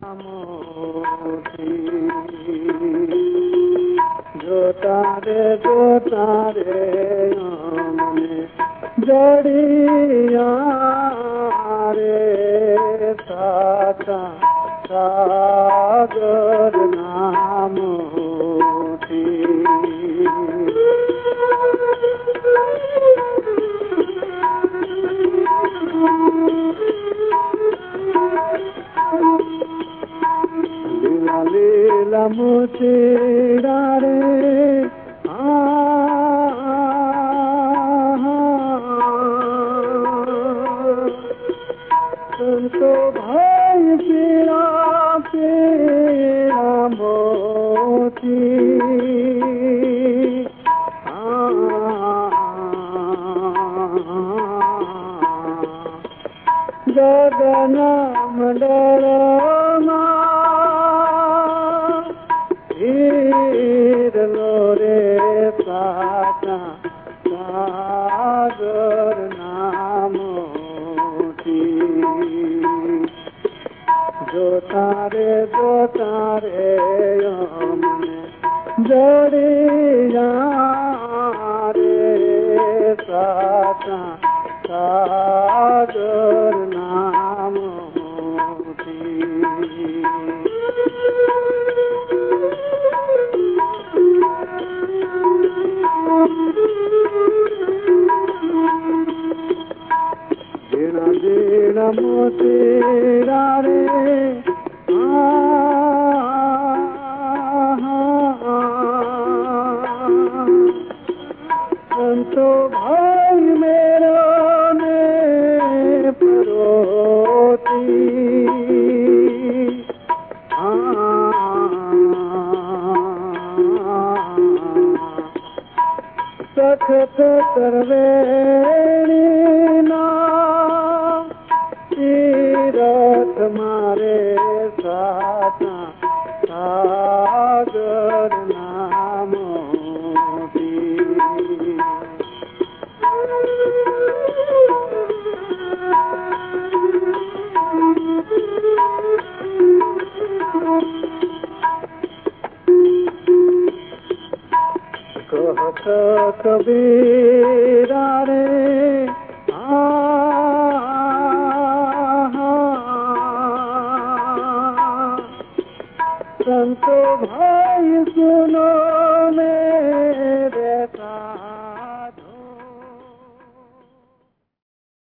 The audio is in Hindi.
मोती जो तारे आमने जड़िया रे साता सागर नाम मोती लीला मुचेरा रे संतो भाई पीड़ा पीड़ा मोती गगन मंडल रे पाता सागर नाम मोती जो तारे हमने जड़िया रे पाता सागर नाम मोती दीन मोतीरा रे संतो भाई मेरा ने परोती सखत करवेणी ना तीरथ मारे साता सागर नाम मोती कहत कबीरा रे संतो भाई सुनो